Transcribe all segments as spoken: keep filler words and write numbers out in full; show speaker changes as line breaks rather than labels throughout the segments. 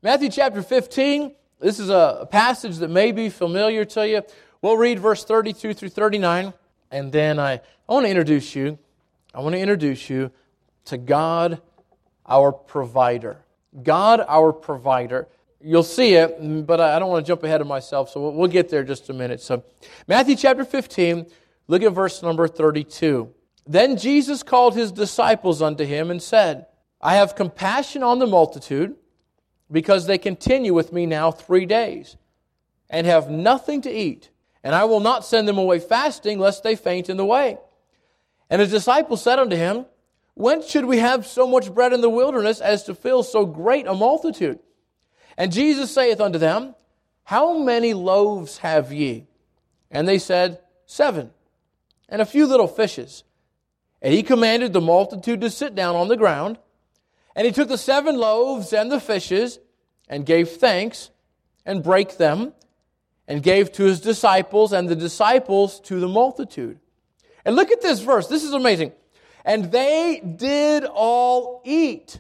Matthew chapter fifteen, this is a passage that may be familiar to you. We'll read verse thirty-two through thirty-nine, and then I, I want to introduce you. I want to introduce you to God, our provider. God, our provider. You'll see it, but I don't want to jump ahead of myself, so we'll, we'll get there in just a minute. So, Matthew chapter fifteen, look at verse number thirty-two. Then Jesus called his disciples unto him and said, I have compassion on the multitude, because they continue with me now three days, and have nothing to eat. And I will not send them away fasting, lest they faint in the way. And his disciples said unto him, Whence should we have so much bread in the wilderness, as to fill so great a multitude? And Jesus saith unto them, How many loaves have ye? And they said, Seven, and a few little fishes. And he commanded the multitude to sit down on the ground. And he took the seven loaves and the fishes, and gave thanks, and brake them, and gave to his disciples, and the disciples to the multitude. And look at this verse. This is amazing. And they did all eat,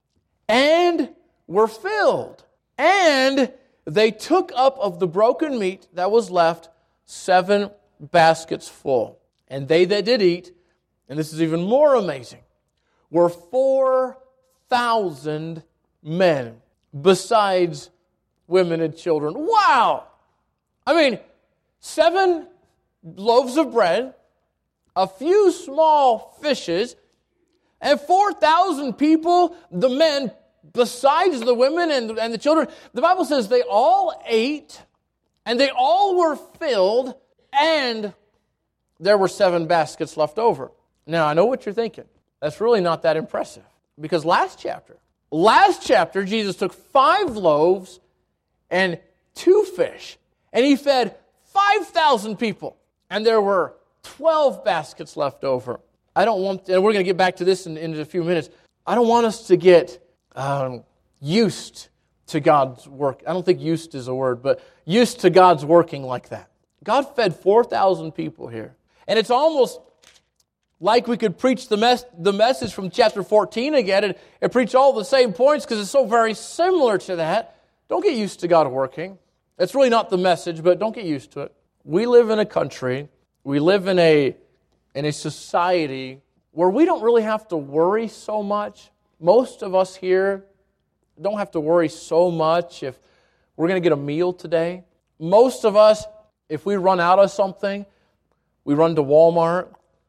and were filled. And they took up of the broken meat that was left seven baskets full. And they that did eat, and this is even more amazing, were four thousand men, besides women and children. Wow! I mean, seven loaves of bread, a few small fishes, and four thousand people, the men, besides the women and, and the children. The Bible says they all ate, and they all were filled, and there were seven baskets left over. Now, I know what you're thinking. That's really not that impressive. Because last chapter, last chapter, Jesus took five loaves and two fish, and he fed five thousand people, and there were twelve baskets left over. I don't want, and we're going to get back to this in, in a few minutes, I don't want us to get um, used to God's work. I don't think used is a word, but used to God's working like that. God fed four thousand people here. And it's almost like we could preach the mess, the message from chapter fourteen again and, and preach all the same points because it's so very similar to that. Don't get used to God working. It's really not the message, but don't get used to it. We live in a country, we live in a, in a society where we don't really have to worry so much. Most of us here don't have to worry so much if we're going to get a meal today. Most of us, if we run out of something, we run to Walmart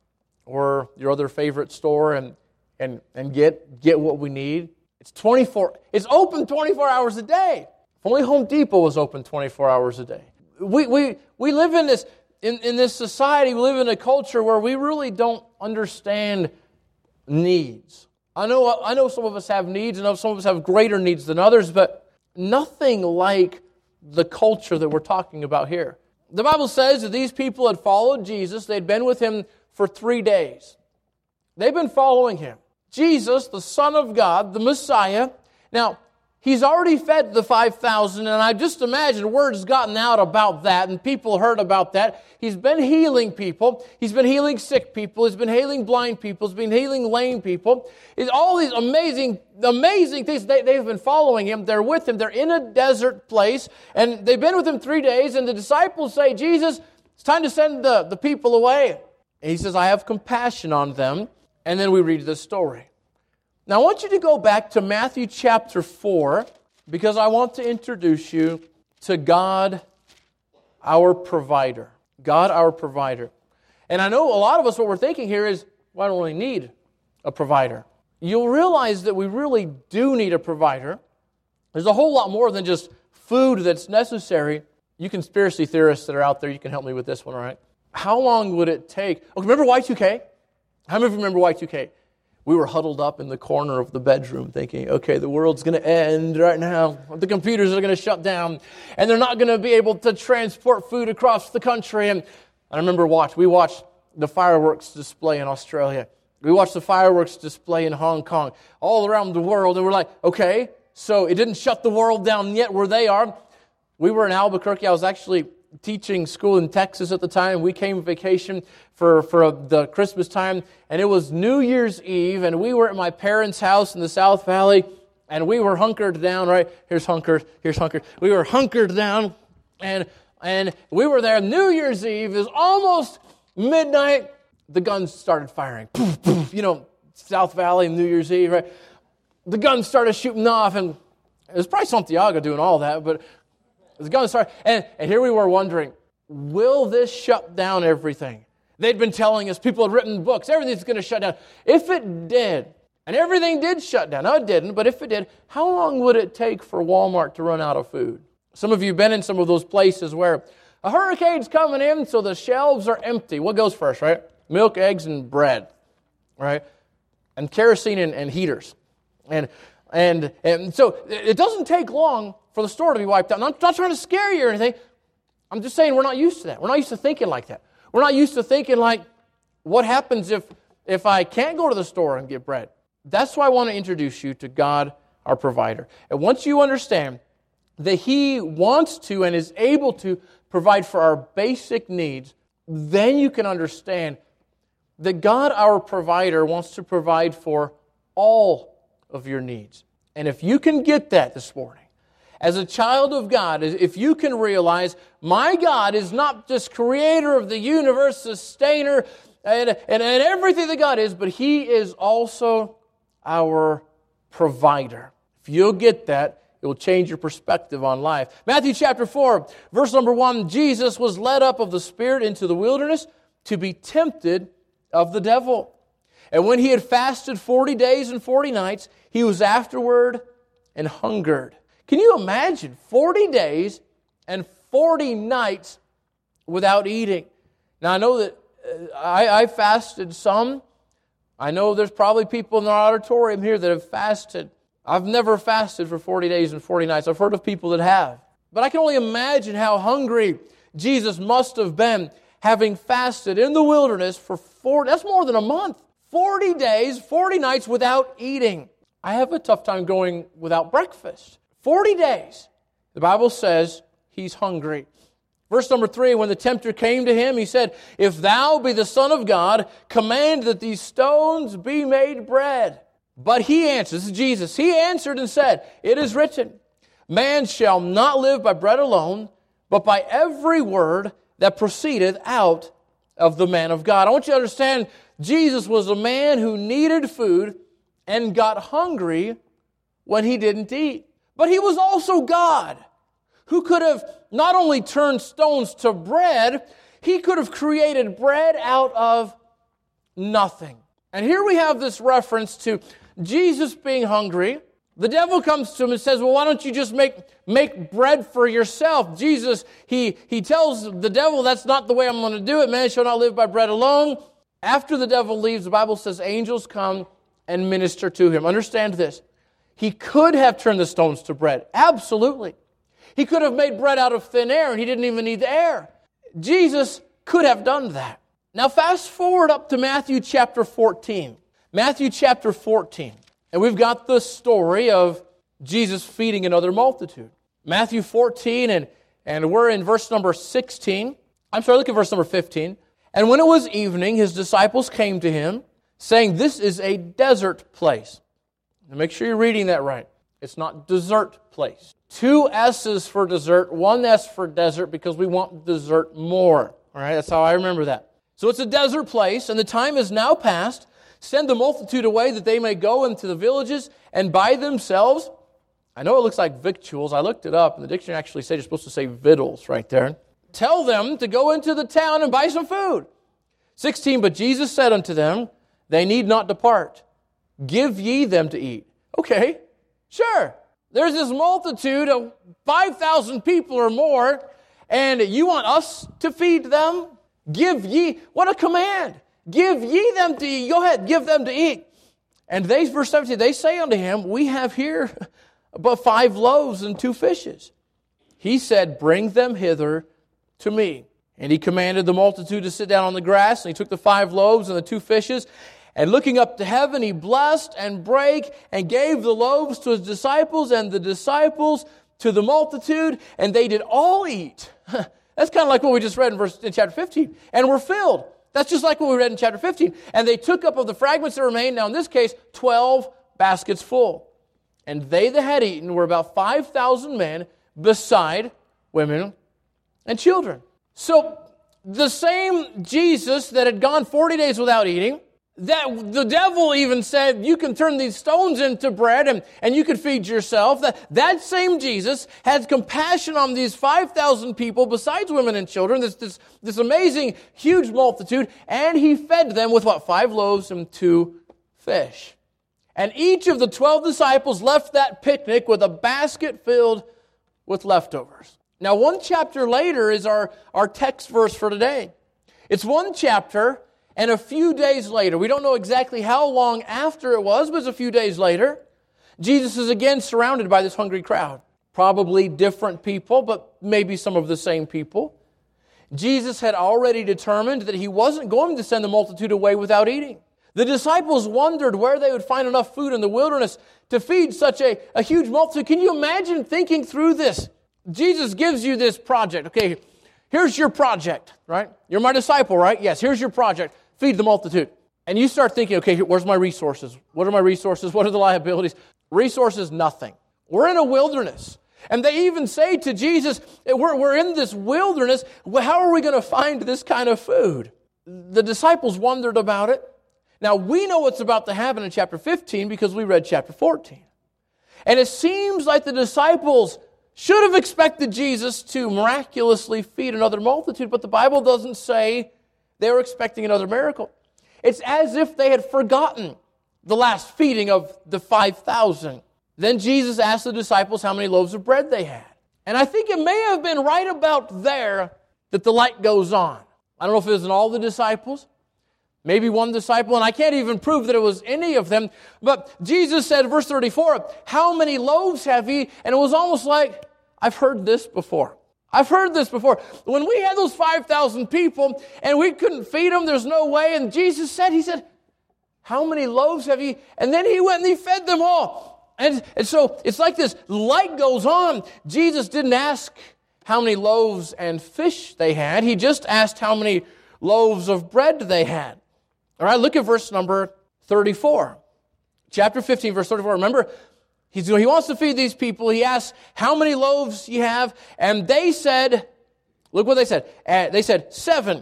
or your other favorite store and and and get get what we need. It's twenty-four. It's open twenty-four hours a day. If only Home Depot was open twenty-four hours a day. We we we live in this in, in this society. We live in a culture where we really don't understand needs. I know I know some of us have needs, and some of us have greater needs than others, but nothing like the culture that we're talking about here. The Bible says that these people had followed Jesus. They'd been with him for three days. They've been following him. Jesus, the Son of God, the Messiah. Now, he's already fed the five thousand, and I just imagine word's gotten out about that, and people heard about that. He's been healing people. He's been healing sick people. He's been healing blind people. He's been healing lame people. It's all these amazing, amazing things. They, they've been following him. They're with him. They're in a desert place, and they've been with him three days, and the disciples say, Jesus, it's time to send the, the people away. And he says, I have compassion on them. And then we read this story. Now, I want you to go back to Matthew chapter four, because I want to introduce you to God, our provider. God, our provider. And I know a lot of us, what we're thinking here is, well, I don't really need a provider. You'll realize that we really do need a provider. There's a whole lot more than just food that's necessary. You conspiracy theorists that are out there, you can help me with this one, all right? How long would it take? Okay, remember Y two K? How many of you remember Y two K? We were huddled up in the corner of the bedroom thinking, okay, the world's going to end right now. The computers are going to shut down, and they're not going to be able to transport food across the country. And I remember watch, we watched the fireworks display in Australia. We watched the fireworks display in Hong Kong, all around the world, and we're like, okay, so it didn't shut the world down yet where they are. We were in Albuquerque. I was actually teaching school in Texas at the time. We came vacation for, for the Christmas time, and it was New Year's Eve, and we were at my parents' house in the South Valley, and we were hunkered down, right? Here's hunkered, here's hunkered. We were hunkered down, and and we were there New Year's Eve. It was almost midnight. The guns started firing. Poof, poof, you know, South Valley, New Year's Eve, right? The guns started shooting off, and it was probably Santiago doing all that, but the guns started, and, and here we were wondering, will this shut down everything? They'd been telling us, people had written books, everything's going to shut down. If it did, and everything did shut down, no it didn't, but if it did, how long would it take for Walmart to run out of food? Some of you have been in some of those places where a hurricane's coming in, so the shelves are empty. What goes first, right? Milk, eggs, and bread, right? And kerosene and, and heaters. And, and, and so it doesn't take long for the store to be wiped out. I'm not, not trying to scare you or anything. I'm just saying we're not used to that. We're not used to thinking like that. We're not used to thinking like, what happens if, if I can't go to the store and get bread? That's why I want to introduce you to God, our provider. And once you understand that He wants to and is able to provide for our basic needs, then you can understand that God, our provider, wants to provide for all of your needs. And if you can get that this morning, as a child of God, if you can realize, my God is not just creator of the universe, sustainer, and, and, and everything that God is, but He is also our provider. If you'll get that, it will change your perspective on life. Matthew chapter four, verse number one, Jesus was led up of the Spirit into the wilderness to be tempted of the devil. And when He had fasted forty days and forty nights, He was afterward and hungered. Can you imagine forty days and forty nights without eating? Now, I know that uh, I, I fasted some. I know there's probably people in the auditorium here that have fasted. I've never fasted for forty days and forty nights. I've heard of people that have. But I can only imagine how hungry Jesus must have been, having fasted in the wilderness for four, that's more than a month. forty days, forty nights without eating. I have a tough time going without breakfast. forty days. The Bible says He's hungry. Verse number three, when the tempter came to Him, He said, if Thou be the Son of God, command that these stones be made bread. But He answered, this is Jesus, He answered and said, it is written, man shall not live by bread alone, but by every word that proceedeth out of the man of God. I want you to understand, Jesus was a man who needed food and got hungry when He didn't eat. But He was also God, who could have not only turned stones to bread, He could have created bread out of nothing. And here we have this reference to Jesus being hungry. The devil comes to Him and says, well, why don't you just make, make bread for yourself? Jesus, he, he tells the devil, that's not the way I'm going to do it. Man shall not live by bread alone. After the devil leaves, the Bible says angels come and minister to Him. Understand this. He could have turned the stones to bread. Absolutely. He could have made bread out of thin air, and He didn't even need the air. Jesus could have done that. Now fast forward up to Matthew chapter fourteen. Matthew chapter fourteen. And we've got the story of Jesus feeding another multitude. Matthew fourteen, and, and we're in verse number sixteen. I'm sorry, look at verse number fifteen. And when it was evening, His disciples came to Him, saying, this is a desert place. Now make sure you're reading that right. It's not desert place. Two S's for dessert, one S for desert, because we want dessert more. All right, that's how I remember that. So it's a desert place, and the time is now past. Send the multitude away that they may go into the villages and buy themselves. I know it looks like victuals. I looked it up, and the dictionary actually said you're supposed to say victuals right there. Tell them to go into the town and buy some food. sixteen, but Jesus said unto them, they need not depart. Give ye them to eat. Okay, sure. There's this multitude of five thousand people or more, and you want us to feed them? Give ye, what a command. Give ye them to eat. Go ahead, give them to eat. And they, verse seventeen, they say unto Him, we have here but five loaves and two fishes. He said, bring them hither to me. And He commanded the multitude to sit down on the grass, and He took the five loaves and the two fishes, and looking up to heaven, He blessed and brake and gave the loaves to His disciples and the disciples to the multitude, and they did all eat. That's kind of like what we just read in verse in chapter fifteen. And were filled. That's just like what we read in chapter fifteen. And they took up of the fragments that remained, now in this case, twelve baskets full. And they that had eaten were about five thousand men, beside women and children. So the same Jesus that had gone forty days without eating, that the devil even said, you can turn these stones into bread and, and you can feed yourself. That, that same Jesus had compassion on these five thousand people, besides women and children, this, this, this amazing, huge multitude, and he fed them with what? Five loaves and two fish. And each of the twelve disciples left that picnic with a basket filled with leftovers. Now, one chapter later is our, our text verse for today. It's one chapter, and a few days later, we don't know exactly how long after it was, but it's a few days later, Jesus is again surrounded by this hungry crowd. Probably different people, but maybe some of the same people. Jesus had already determined that he wasn't going to send the multitude away without eating. The disciples wondered where they would find enough food in the wilderness to feed such a, a huge multitude. Can you imagine thinking through this? Jesus gives you this project. Okay, here's your project, right? You're my disciple, right? Yes, here's your project. Feed the multitude. And you start thinking, okay, where's my resources? What are my resources? What are the liabilities? Resources, nothing. We're in a wilderness. And they even say to Jesus, we're, we're in this wilderness. How are we going to find this kind of food? The disciples wondered about it. Now, we know what's about to happen in chapter fifteen because we read chapter fourteen. And it seems like the disciples should have expected Jesus to miraculously feed another multitude, but the Bible doesn't say they were expecting another miracle. It's as if they had forgotten the last feeding of the five thousand. Then Jesus asked the disciples how many loaves of bread they had. And I think it may have been right about there that the light goes on. I don't know if it was in all the disciples, maybe one disciple, and I can't even prove that it was any of them. But Jesus said, verse thirty-four, how many loaves have ye? And it was almost like, I've heard this before. I've heard this before. When we had those five thousand people and we couldn't feed them, there's no way. And Jesus said, he said, how many loaves have ye? And then he went and he fed them all. And, and so it's like this light goes on. Jesus didn't ask how many loaves and fish they had. He just asked how many loaves of bread they had. All right, look at verse number thirty-four. Chapter fifteen, verse thirty-four. Remember, he's, he wants to feed these people. He asks, how many loaves you have? And they said, look what they said. Uh, they said, seven.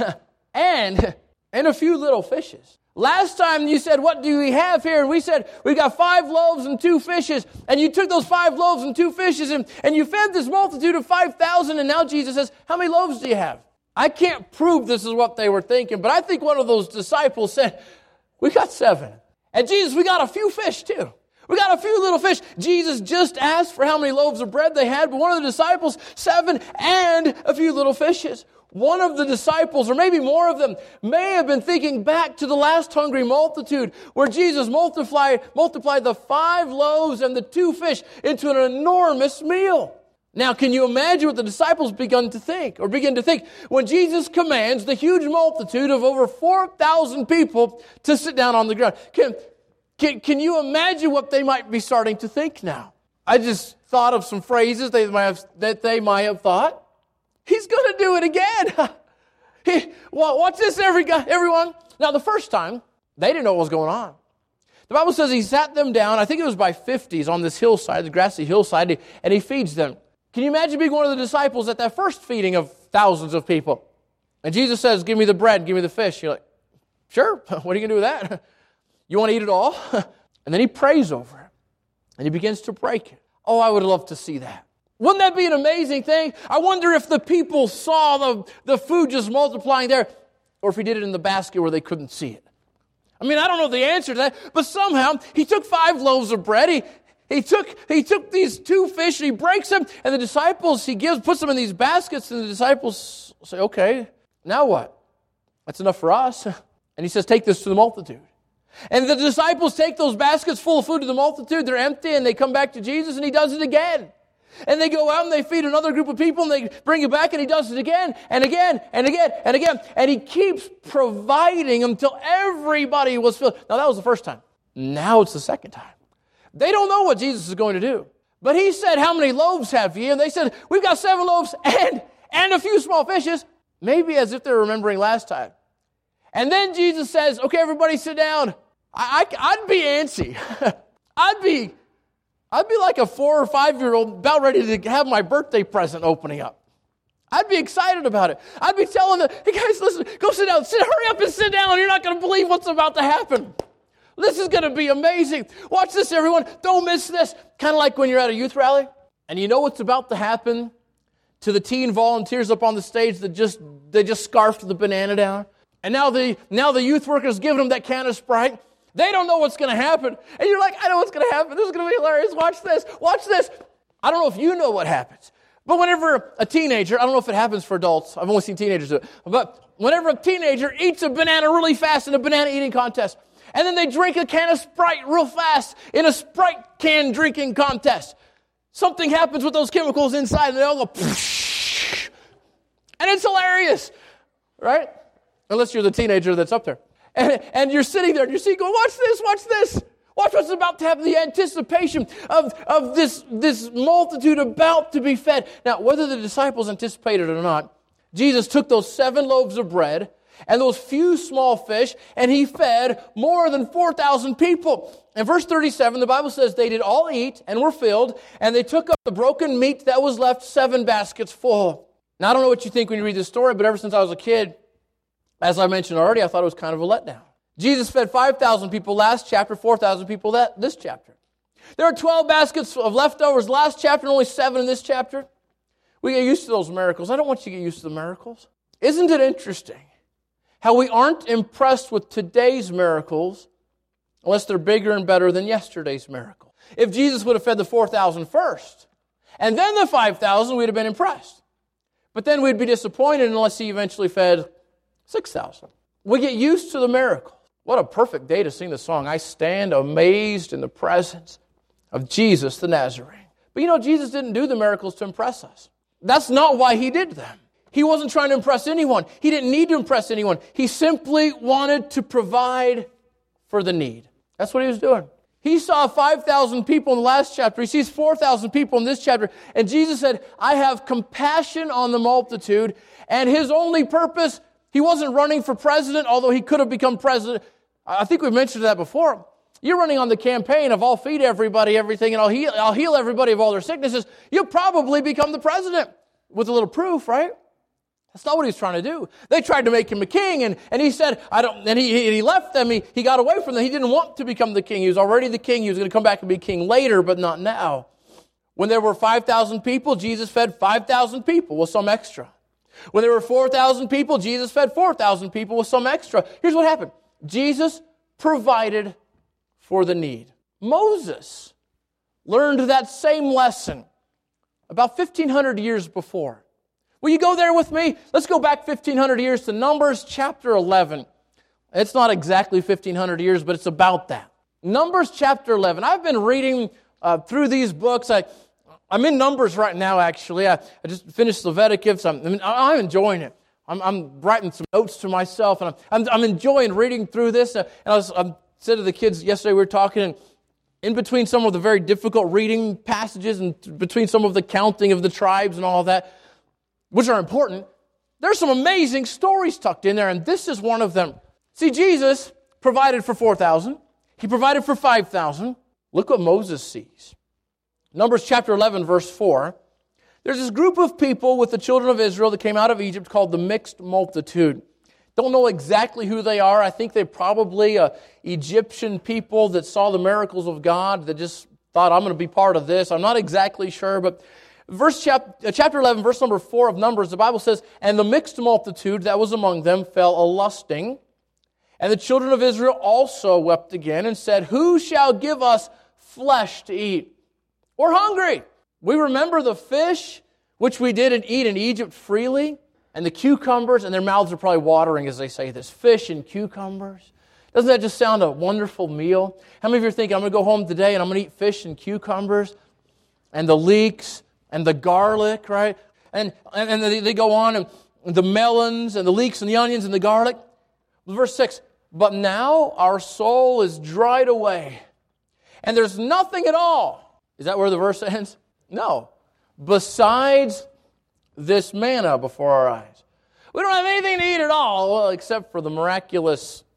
and, and a few little fishes. Last time you said, what do we have here? And we said, we got five loaves and two fishes. And you took those five loaves and two fishes and, and you fed this multitude of five thousand. And now Jesus says, how many loaves do you have? I can't prove this is what they were thinking, but I think one of those disciples said, we got seven. And Jesus, we got a few fish too. We got a few little fish. Jesus just asked for how many loaves of bread they had, but one of the disciples, seven and a few little fishes. One of the disciples, or maybe more of them, may have been thinking back to the last hungry multitude where Jesus multiplied, multiplied the five loaves and the two fish into an enormous meal. Now, can you imagine what the disciples begun to think, or begin to think, when Jesus commands the huge multitude of over four thousand people to sit down on the ground? Can, can, can you imagine what they might be starting to think now? I just thought of some phrases they might have, that they might have thought. He's going to do it again. he, well, watch this, every guy, everyone. Now, the first time, they didn't know what was going on. The Bible says he sat them down, I think it was by fifties, on this hillside, the grassy hillside, and he feeds them. Can you imagine being one of the disciples at that first feeding of thousands of people? And Jesus says, give me the bread, give me the fish. You're like, sure, what are you going to do with that? You want to eat it all? And then he prays over it, and he begins to break it. Oh, I would love to see that. Wouldn't that be an amazing thing? I wonder if the people saw the, the food just multiplying there, or if he did it in the basket where they couldn't see it. I mean, I don't know the answer to that, but somehow he took five loaves of bread, he He took he took these two fish and he breaks them, and the disciples, he gives, puts them in these baskets, and the disciples say, okay, now what? That's enough for us. And he says, take this to the multitude. And the disciples take those baskets full of food to the multitude, they're empty, and they come back to Jesus, and he does it again. And they go out and they feed another group of people, and they bring it back, and he does it again, and again, and again, and again. And he keeps providing until everybody was filled. Now, that was the first time. Now it's the second time. They don't know what Jesus is going to do. But he said, how many loaves have ye? And they said, we've got seven loaves and, and a few small fishes. Maybe as if they're remembering last time. And then Jesus says, okay, everybody sit down. I, I, I'd be antsy. I'd be I'd be like a four or five-year-old about ready to have my birthday present opening up. I'd be excited about it. I'd be telling them, hey guys, listen, go sit down. Sit, hurry up and sit down. You're not going to believe what's about to happen. This is going to be amazing. Watch this, everyone. Don't miss this. Kind of like when you're at a youth rally and you know what's about to happen to the teen volunteers up on the stage that just they just scarfed the banana down. And now the now the youth workers giving them that can of Sprite. They don't know what's going to happen. And you're like, I know what's going to happen. This is going to be hilarious. Watch this. Watch this. I don't know if you know what happens. But whenever a teenager, I don't know if it happes for adults. I've only seen teenagers do it. But whenever a teenager eats a banana really fast in a banana eating contest, and then they drink a can of Sprite real fast in a Sprite can drinking contest, something happens with those chemicals inside, and they all go, psh, and it's hilarious, right? Unless you're the teenager that's up there. And, and you're sitting there, and you're seeing, going, watch this, watch this. Watch what's about to happen, the anticipation of, of this, this multitude about to be fed. Now, whether the disciples anticipated it or not, Jesus took those seven loaves of bread and those few small fish, and he fed more than four thousand people. In verse thirty-seven, the Bible says they did all eat and were filled, and they took up the broken meat that was left, seven baskets full. Now, I don't know what you think when you read this story, but ever since I was a kid, as I mentioned already, I thought it was kind of a letdown. Jesus fed five thousand people last chapter, four thousand people that, this chapter. There are twelve baskets of leftovers last chapter and only seven in this chapter. We get used to those miracles. I don't want you to get used to the miracles. Isn't it interesting how we aren't impressed with today's miracles unless they're bigger and better than yesterday's miracle? If Jesus would have fed the four thousand first and then the five thousand, we'd have been impressed. But then we'd be disappointed unless he eventually fed six thousand. We get used to the miracle. What a perfect day to sing the song, I stand amazed in the presence of Jesus the Nazarene. But you know, Jesus didn't do the miracles to impress us. That's not why he did them. He wasn't trying to impress anyone. He didn't need to impress anyone. He simply wanted to provide for the need. That's what he was doing. He saw five thousand people in the last chapter. He sees four thousand people in this chapter. And Jesus said, I have compassion on the multitude. And his only purpose, he wasn't running for president, although he could have become president. I think we've mentioned that before. You're running on the campaign of I'll feed everybody everything and I'll heal, I'll heal everybody of all their sicknesses. You'll probably become the president with a little proof, right? That's not what he was trying to do. They tried to make him a king, and, and he said, I don't, and he, he left them. He, he got away from them. He didn't want to become the king. He was already the king. He was going to come back and be king later, but not now. When there were five thousand people, Jesus fed five thousand people with some extra. When there were four thousand people, Jesus fed four thousand people with some extra. Here's what happened. Jesus provided for the need. Moses learned that same lesson about fifteen hundred years before. Will you go there with me? Let's go back fifteen hundred years to Numbers chapter eleven. It's not exactly fifteen hundred years, but it's about that. Numbers chapter eleven. I've been reading uh, through these books. I, I'm in Numbers right now, actually. I, I just finished Leviticus. I'm, I mean, I'm enjoying it. I'm, I'm writing some notes to myself, and I'm, I'm, I'm enjoying reading through this. Uh, and I was I said to the kids yesterday, we were talking, and in between some of the very difficult reading passages and between some of the counting of the tribes and all of that, which are important, there's some amazing stories tucked in there, and this is one of them. See, Jesus provided for four thousand. He provided for five thousand. Look what Moses sees. Numbers chapter eleven, verse four. There's this group of people with the children of Israel that came out of Egypt called the mixed multitude. Don't know exactly who they are. I think they're probably uh, Egyptian people that saw the miracles of God that just thought, I'm going to be part of this. I'm not exactly sure, but verse chap- uh, chapter eleven, verse number four of Numbers, the Bible says, and the mixed multitude that was among them fell a-lusting. And the children of Israel also wept again and said, who shall give us flesh to eat? We're hungry. We remember the fish, which we did eat in Egypt freely, and the cucumbers, and their mouths are probably watering as they say this. Fish and cucumbers. Doesn't that just sound a wonderful meal? How many of you are thinking, I'm going to go home today and I'm going to eat fish and cucumbers and the leeks and the garlic, right? And, and, and they, they go on, and the melons and the leeks and the onions and the garlic. Verse six, but now our soul is dried away, and there's nothing at all. Is that where the verse ends? No. Besides this manna before our eyes. We don't have anything to eat at all, well, except for the miraculous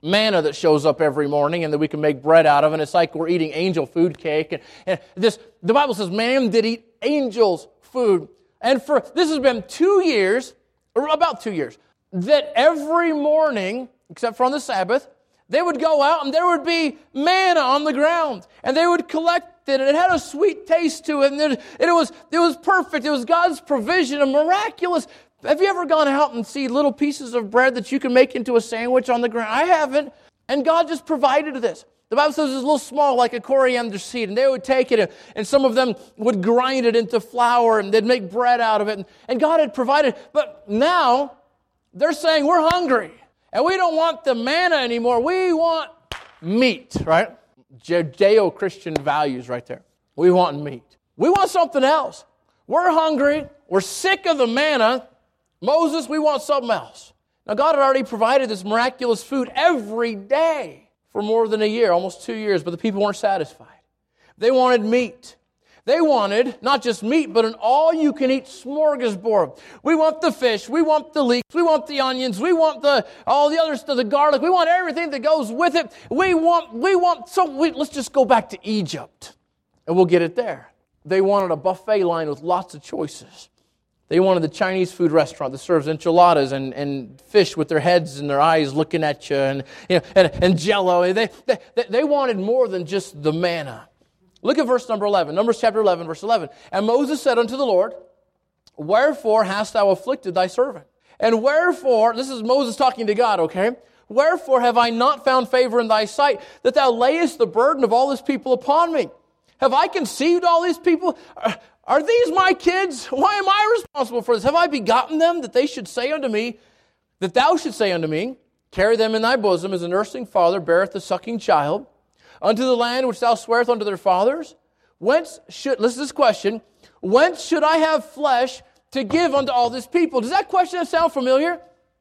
manna that shows up every morning and that we can make bread out of, and it's like we're eating angel food cake. And, and this, the Bible says, man did eat angels' food. And for this has been two years, or about two years, that every morning, except for on the Sabbath, they would go out and there would be manna on the ground. And they would collect it, and it had a sweet taste to it, and it, it, was, it was perfect. It was God's provision, a miraculous. Have you ever gone out and see little pieces of bread that you can make into a sandwich on the ground? I haven't. And God just provided this. The Bible says it was a little small, like a coriander seed, and they would take it, and some of them would grind it into flour, and they'd make bread out of it, and God had provided. But now, they're saying, we're hungry, and we don't want the manna anymore. We want meat, right? Judeo-Christian values right there. We want meat. We want something else. We're hungry. We're sick of the manna. Moses, we want something else. Now, God had already provided this miraculous food every day for more than a year, almost two years, but the people weren't satisfied. They wanted meat. They wanted not just meat, but an all-you-can-eat smorgasbord. We want the fish. We want the leeks. We want the onions. We want the all the other stuff, the garlic. We want everything that goes with it. We want, we want, so we, let's just go back to Egypt, and we'll get it there. They wanted a buffet line with lots of choices. They wanted the Chinese food restaurant that serves enchiladas and, and fish with their heads and their eyes looking at you, and you know, and, and Jell-O. They, they, they wanted more than just the manna. Look at verse number eleven. Numbers chapter eleven, verse eleven. And Moses said unto the Lord, wherefore hast thou afflicted thy servant? And wherefore, this is Moses talking to God, okay? Wherefore have I not found favor in thy sight, that thou layest the burden of all this people upon me? Have I conceived all these people? Are these my kids? Why am I responsible for this? Have I begotten them, that they should say unto me, that thou should say unto me, carry them in thy bosom as a nursing father beareth the sucking child, unto the land which thou swearest unto their fathers? Whence should, listen to this question, whence should I have flesh to give unto all this people? Does that question sound familiar?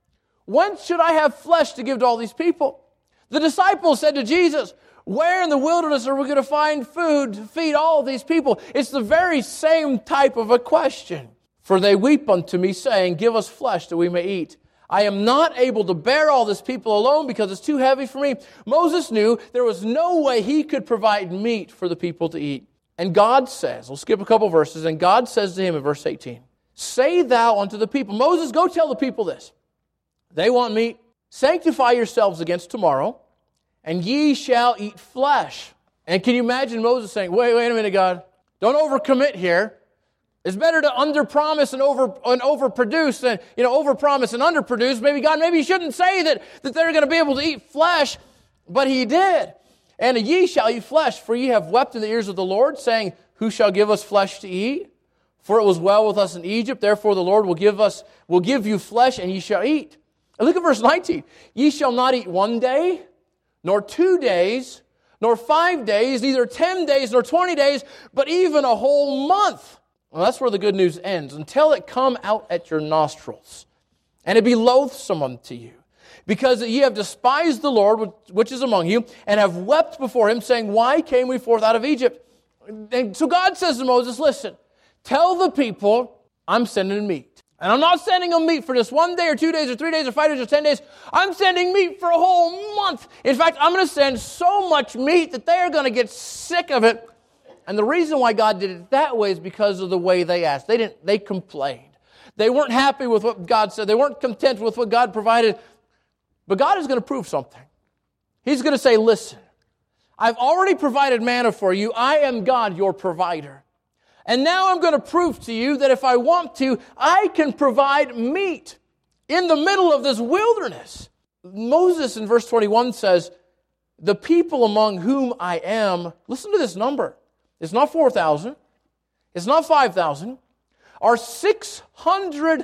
Whence should I have flesh to give to all these people? The disciples said to Jesus, where in the wilderness are we going to find food to feed all of these people? It's the very same type of a question. For they weep unto me, saying, give us flesh that we may eat. I am not able to bear all this people alone because it's too heavy for me. Moses knew there was no way he could provide meat for the people to eat. And God says, we'll skip a couple verses, and God says to him in verse eighteen, say thou unto the people, Moses, go tell the people this. They want meat. Sanctify yourselves against tomorrow, and ye shall eat flesh. And can you imagine Moses saying, wait, wait a minute, God, don't overcommit here. It's better to underpromise and over and overproduce than, you know, overpromise and underproduce. Maybe God, maybe you shouldn't say that, that they're going to be able to eat flesh, but he did. And ye shall eat flesh, for ye have wept in the ears of the Lord, saying, who shall give us flesh to eat? For it was well with us in Egypt, therefore the Lord will give us, will give you flesh, and ye shall eat. And look at verse nineteen. Ye shall not eat one day, nor two days, nor five days, neither ten days, nor twenty days, but even a whole month. Well, that's where the good news ends. Until it come out at your nostrils, and it be loathsome unto you. Because ye have despised the Lord, which is among you, and have wept before him, saying, why came we forth out of Egypt? And so God says to Moses, listen, tell the people, I'm sending meat. And I'm not sending them meat for just one day or two days or three days or five days or ten days. I'm sending meat for a whole month. In fact, I'm going to send so much meat that they are going to get sick of it. And the reason why God did it that way is because of the way they asked. They didn't. They complained. They weren't happy with what God said. They weren't content with what God provided. But God is going to prove something. He's going to say, listen, I've already provided manna for you. I am God, your provider. And now I'm going to prove to you that if I want to, I can provide meat in the middle of this wilderness. Moses in verse twenty-one says, the people among whom I am, listen to this number. It's not four thousand. It's not five thousand. Are six hundred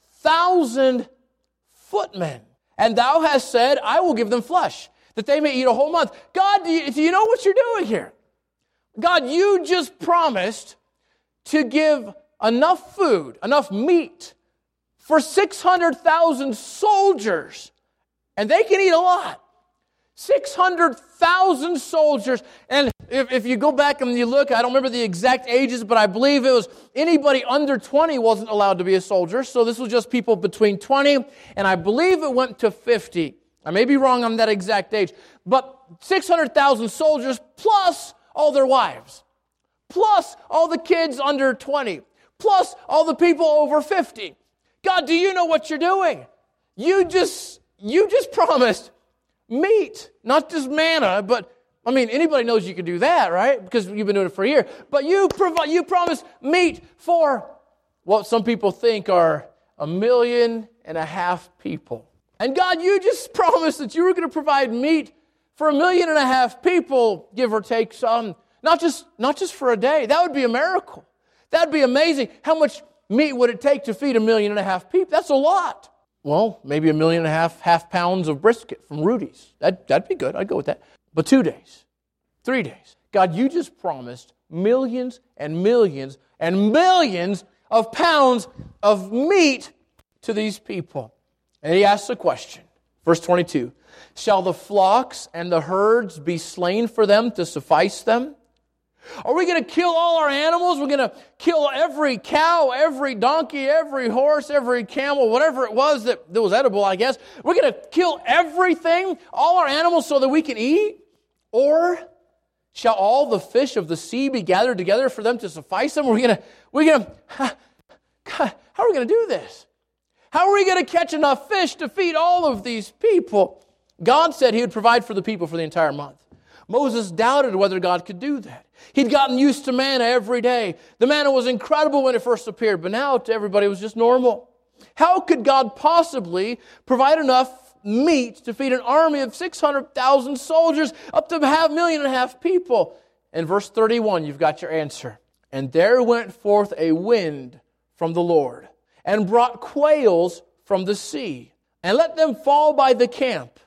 thousand footmen. And thou hast said, I will give them flesh, that they may eat a whole month. God, do you, do you know what you're doing here? God, you just promised to give enough food, enough meat for six hundred thousand soldiers. And they can eat a lot. six hundred thousand soldiers. And if, if you go back and you look, I don't remember the exact ages, but I believe it was anybody under twenty wasn't allowed to be a soldier. So this was just people between twenty, and I believe it went to fifty. I may be wrong on that exact age, but six hundred thousand soldiers plus all their wives, plus all the kids under twenty, plus all the people over fifty. God, do you know what you're doing? You just, you just promised meat, not just manna, but, I mean, anybody knows you can do that, right? Because you've been doing it for a year. But you provide, you promised meat for what some people think are a million and a half people. And God, you just promised that you were going to provide meat for a million and a half people, give or take some, not just, not just for a day. That would be a miracle. That would be amazing. How much meat would it take to feed a million and a half people? That's a lot. Well, maybe a million and a half half pounds of brisket from Rudy's. That, that'd be good. I'd go with that. But two days, three days. God, you just promised millions and millions and millions of pounds of meat to these people. And he asks a question. Verse twenty-two. Shall the flocks and the herds be slain for them to suffice them? Are we going to kill all our animals? We're going to kill every cow, every donkey, every horse, every camel, whatever it was that, that was edible, I guess. We're going to kill everything, all our animals, so that we can eat? Or shall all the fish of the sea be gathered together for them to suffice them? We're going to, we're going to, how are we going to do this? How are we going to catch enough fish to feed all of these people? God said He would provide for the people for the entire month. Moses doubted whether God could do that. He'd gotten used to manna every day. The manna was incredible when it first appeared, but now to everybody it was just normal. How could God possibly provide enough meat to feed an army of six hundred thousand soldiers, up to a half million and a half people? In verse thirty-one, you've got your answer. And there went forth a wind from the Lord, and brought quails from the sea, and let them fall by the camp,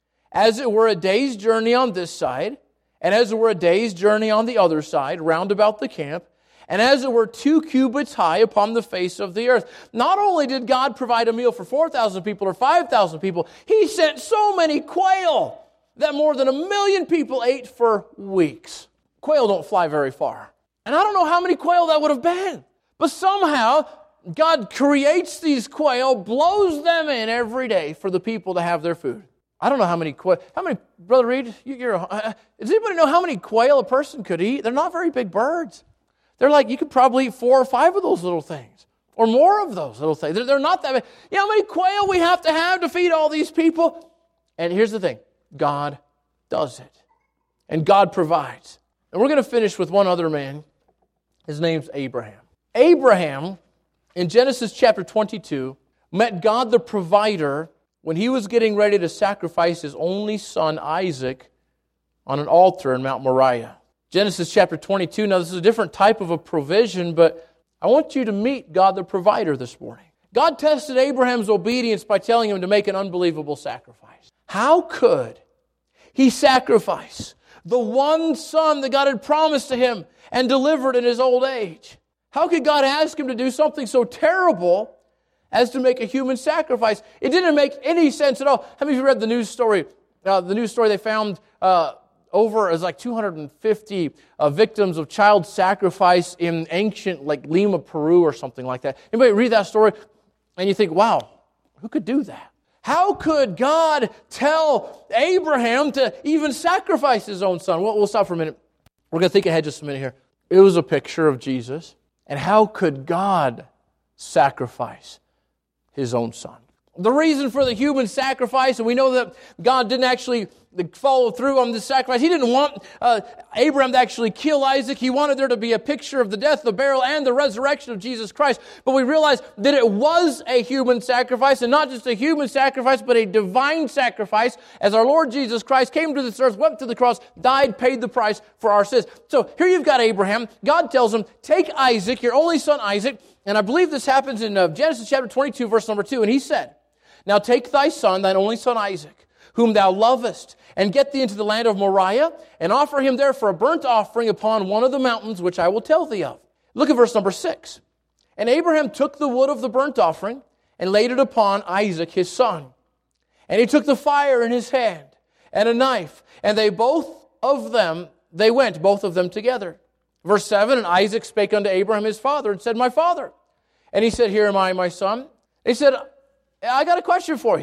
as it were a day's journey on this side, and as it were a day's journey on the other side, round about the camp, and as it were two cubits high upon the face of the earth. Not only did God provide a meal for four thousand people or five thousand people, He sent so many quail that more than a million people ate for weeks. Quail don't fly very far. And I don't know how many quail that would have been. But somehow, God creates these quail, blows them in every day for the people to have their food. I don't know how many quail, how many, Brother Reed, you, you're, uh, does anybody know how many quail a person could eat? They're not very big birds. They're like, you could probably eat four or five of those little things, or more of those little things. They're, they're not that big. You know how many quail we have to have to feed all these people? And here's the thing, God does it. And God provides. And we're going to finish with one other man. His name's Abraham. Abraham, in Genesis chapter twenty-two, met God the provider when he was getting ready to sacrifice his only son, Isaac, on an altar in Mount Moriah. Genesis chapter twenty-two, now this is a different type of a provision, but I want you to meet God the provider this morning. God tested Abraham's obedience by telling him to make an unbelievable sacrifice. How could he sacrifice the one son that God had promised to him and delivered in his old age? How could God ask him to do something so terrible as to make a human sacrifice? It didn't make any sense at all. How many of you read the news story? Uh, the news story they found uh, over, it was like two hundred fifty uh, victims of child sacrifice in ancient, like Lima, Peru or something like that. Anybody read that story and you think, wow, who could do that? How could God tell Abraham to even sacrifice his own son? Well, we'll stop for a minute. We're going to think ahead just a minute here. It was a picture of Jesus. And how could God sacrifice His own son? The reason for the human sacrifice, and we know that God didn't actually follow through on this sacrifice. He didn't want uh, Abraham to actually kill Isaac. He wanted there to be a picture of the death, the burial, and the resurrection of Jesus Christ. But we realize that it was a human sacrifice, and not just a human sacrifice, but a divine sacrifice, as our Lord Jesus Christ came to this earth, went to the cross, died, paid the price for our sins. So here you've got Abraham. God tells him, take Isaac, your only son Isaac, and I believe this happens in uh, Genesis chapter twenty-two, verse number two, and he said, now take thy son, thine only son Isaac, whom thou lovest, and get thee into the land of Moriah, and offer him there for a burnt offering upon one of the mountains which I will tell thee of. Look at verse number six. And Abraham took the wood of the burnt offering, and laid it upon Isaac his son. And he took the fire in his hand, and a knife, and they both of them, they went, both of them together. Verse seven, and Isaac spake unto Abraham his father, and said, my father. And he said, here am I, my son. And he said, I got a question for you.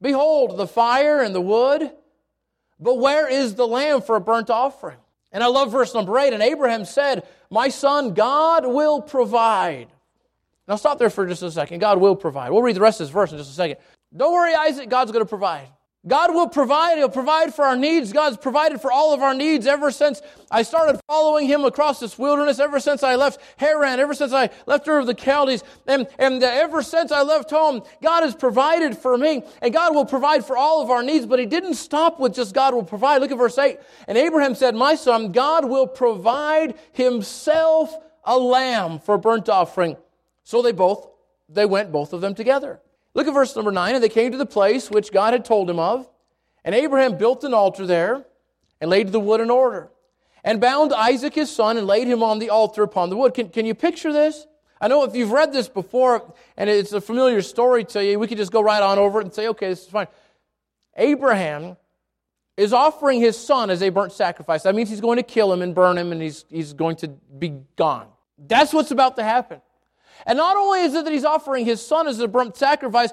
Behold, the fire and the wood, but where is the lamb for a burnt offering? And I love verse number eight. And Abraham said, my son, God will provide. Now stop there for just a second. God will provide. We'll read the rest of this verse in just a second. Don't worry, Isaac, God's going to provide. God will provide. He'll provide for our needs. God's provided for all of our needs ever since I started following Him across this wilderness, ever since I left Haran, ever since I left Ur of the Chaldees, and, and uh, ever since I left home, God has provided for me, and God will provide for all of our needs, but He didn't stop with just God will provide. Look at verse eight. And Abraham said, my son, God will provide Himself a lamb for a burnt offering. So they both, they went, both of them together. Look at verse number nine. And they came to the place which God had told him of. And Abraham built an altar there and laid the wood in order. And bound Isaac his son and laid him on the altar upon the wood. Can, can you picture this? I know if you've read this before and it's a familiar story to you, we could just go right on over it and say, okay, this is fine. Abraham is offering his son as a burnt sacrifice. That means he's going to kill him and burn him and he's, he's going to be gone. That's what's about to happen. And not only is it that he's offering his son as a burnt sacrifice,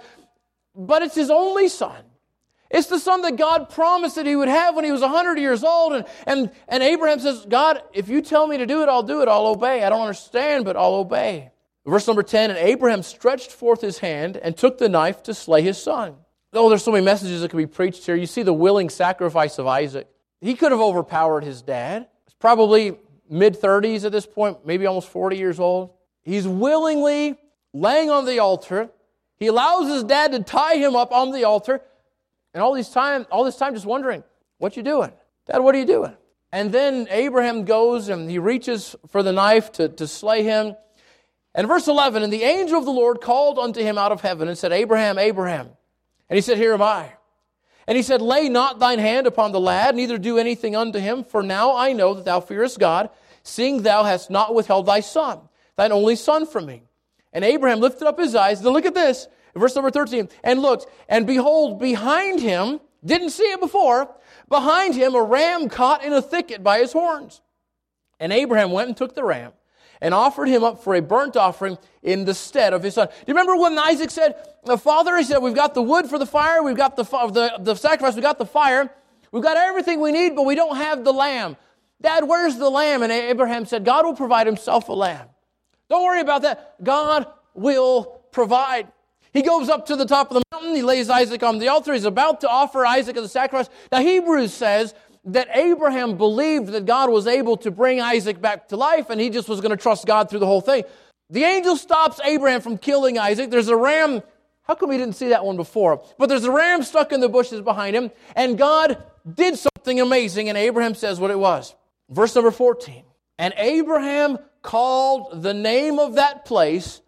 but it's his only son. It's the son that God promised that he would have when he was one hundred years old. And, and, and Abraham says, God, if you tell me to do it, I'll do it. I'll obey. I don't understand, but I'll obey. Verse number ten, and Abraham stretched forth his hand and took the knife to slay his son. Oh, there's so many messages that can be preached here. You see the willing sacrifice of Isaac. He could have overpowered his dad. He's probably mid-thirties at this point, maybe almost forty years old. He's willingly laying on the altar. He allows his dad to tie him up on the altar. And all this time, all this time just wondering, what you doing? Dad, what are you doing? And then Abraham goes and he reaches for the knife to, to slay him. And verse eleven, and the angel of the Lord called unto him out of heaven and said, Abraham, Abraham. And he said, here am I. And he said, lay not thine hand upon the lad, neither do anything unto him, for now I know that thou fearest God, seeing thou hast not withheld thy son, thine only son from me. And Abraham lifted up his eyes. Now look at this. Verse number thirteen. And looked, and behold, behind him, didn't see it before, behind him a ram caught in a thicket by his horns. And Abraham went and took the ram and offered him up for a burnt offering in the stead of his son. Do you remember when Isaac said, Father, he said, we've got the wood for the fire, we've got the, the, the sacrifice, we've got the fire, we've got everything we need, but we don't have the lamb. Dad, where's the lamb? And Abraham said, God will provide Himself a lamb. Don't worry about that. God will provide. He goes up to the top of the mountain. He lays Isaac on the altar. He's about to offer Isaac as a sacrifice. Now, Hebrews says that Abraham believed that God was able to bring Isaac back to life, and he just was going to trust God through the whole thing. The angel stops Abraham from killing Isaac. There's a ram. How come we didn't see that one before? But there's a ram stuck in the bushes behind him, and God did something amazing, and Abraham says what it was. Verse number fourteen. And Abraham called the name of that place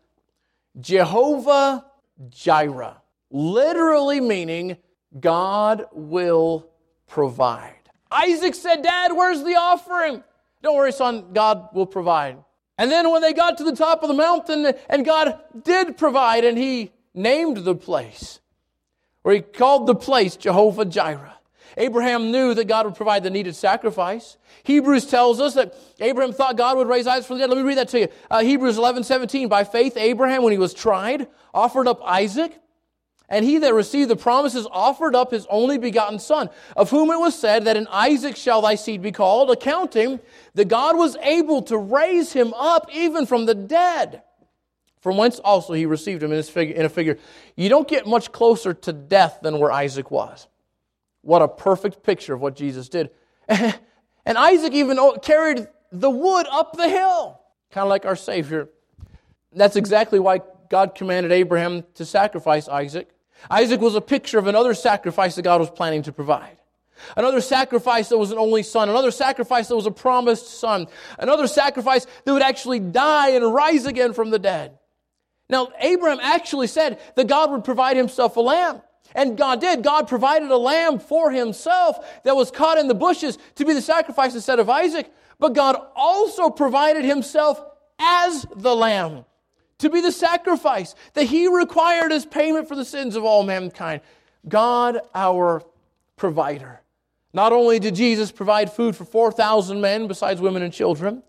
Jehovah Jireh, literally meaning God will provide. Isaac said, Dad, where's the offering? Don't worry, son, God will provide. And then when they got to the top of the mountain, and God did provide, and He named the place, or He called the place Jehovah Jireh. Abraham knew that God would provide the needed sacrifice. Hebrews tells us that Abraham thought God would raise Isaac from the dead. Let me read that to you. Uh, Hebrews eleven seventeen. By faith, Abraham, when he was tried, offered up Isaac. And he that received the promises offered up his only begotten son, of whom it was said that in Isaac shall thy seed be called, accounting that God was able to raise him up even from the dead. From whence also he received him in, his figure, in a figure. You don't get much closer to death than where Isaac was. What a perfect picture of what Jesus did. And Isaac even carried the wood up the hill, kind of like our Savior. That's exactly why God commanded Abraham to sacrifice Isaac. Isaac was a picture of another sacrifice that God was planning to provide. Another sacrifice that was an only son. Another sacrifice that was a promised son. Another sacrifice that would actually die and rise again from the dead. Now, Abraham actually said that God would provide himself a lamb. And God did. God provided a lamb for Himself that was caught in the bushes to be the sacrifice instead of Isaac. But God also provided Himself as the lamb to be the sacrifice that He required as payment for the sins of all mankind. God, our provider. Not only did Jesus provide food for four thousand men besides women and children,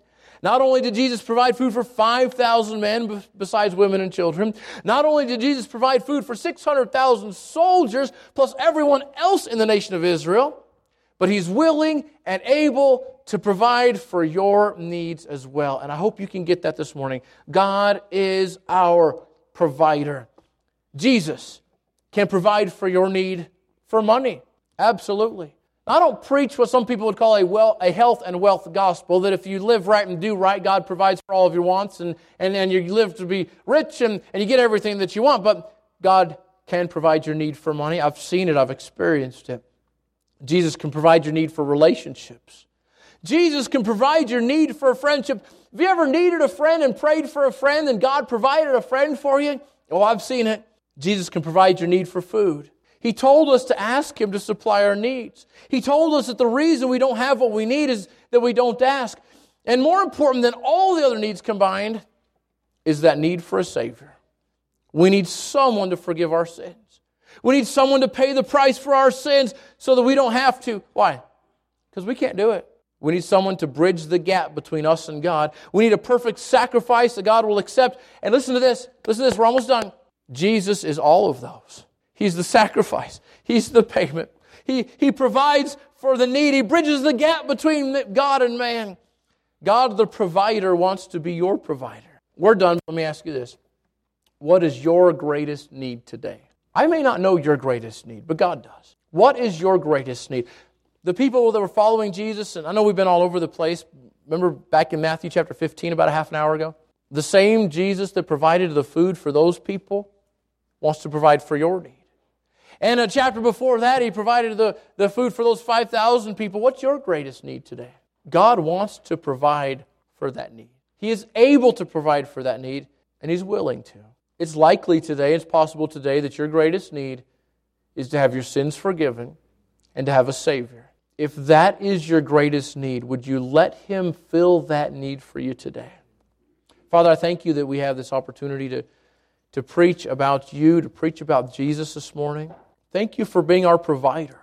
Not only did Jesus provide food for five thousand men besides women and children, not only did Jesus provide food for six hundred thousand soldiers plus everyone else in the nation of Israel, but He's willing and able to provide for your needs as well. And I hope you can get that this morning. God is our provider. Jesus can provide for your need for money. Absolutely. I don't preach what some people would call a well, a health and wealth gospel, that if you live right and do right, God provides for all of your wants, and, and, and you live to be rich and, and you get everything that you want. But God can provide your need for money. I've seen it. I've experienced it. Jesus can provide your need for relationships. Jesus can provide your need for a friendship. Have you ever needed a friend and prayed for a friend and God provided a friend for you? Oh, I've seen it. Jesus can provide your need for food. He told us to ask Him to supply our needs. He told us that the reason we don't have what we need is that we don't ask. And more important than all the other needs combined is that need for a Savior. We need someone to forgive our sins. We need someone to pay the price for our sins so that we don't have to. Why? Because we can't do it. We need someone to bridge the gap between us and God. We need a perfect sacrifice that God will accept. And listen to this. Listen to this. We're almost done. Jesus is all of those. He's the sacrifice. He's the payment. He, he provides for the need. He bridges the gap between God and man. God, the provider, wants to be your provider. We're done. Let me ask you this. What is your greatest need today? I may not know your greatest need, but God does. What is your greatest need? The people that were following Jesus, and I know we've been all over the place. Remember back in Matthew chapter fifteen, about a half an hour ago? The same Jesus that provided the food for those people wants to provide for your need. And a chapter before that, He provided the, the food for those five thousand people. What's your greatest need today? God wants to provide for that need. He is able to provide for that need, and He's willing to. It's likely today, it's possible today, that your greatest need is to have your sins forgiven and to have a Savior. If that is your greatest need, would you let Him fill that need for you today? Father, I thank You that we have this opportunity to, to preach about You, to preach about Jesus this morning. Thank You for being our provider.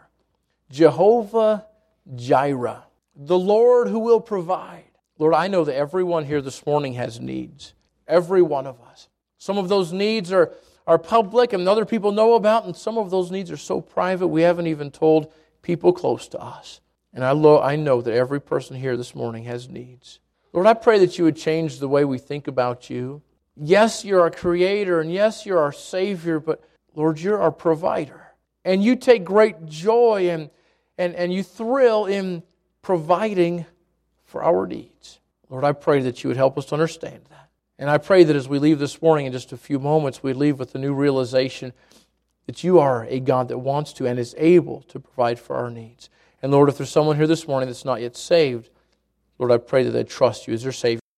Jehovah Jireh, the Lord who will provide. Lord, I know that everyone here this morning has needs. Every one of us. Some of those needs are, are public and other people know about, and some of those needs are so private we haven't even told people close to us. And I, lo- I know that every person here this morning has needs. Lord, I pray that You would change the way we think about You. Yes, You're our Creator, and yes, You're our Savior, but Lord, You're our provider. And You take great joy and, and, and You thrill in providing for our needs. Lord, I pray that You would help us to understand that. And I pray that as we leave this morning in just a few moments, we leave with the new realization that You are a God that wants to and is able to provide for our needs. And Lord, if there's someone here this morning that's not yet saved, Lord, I pray that they trust You as their Savior.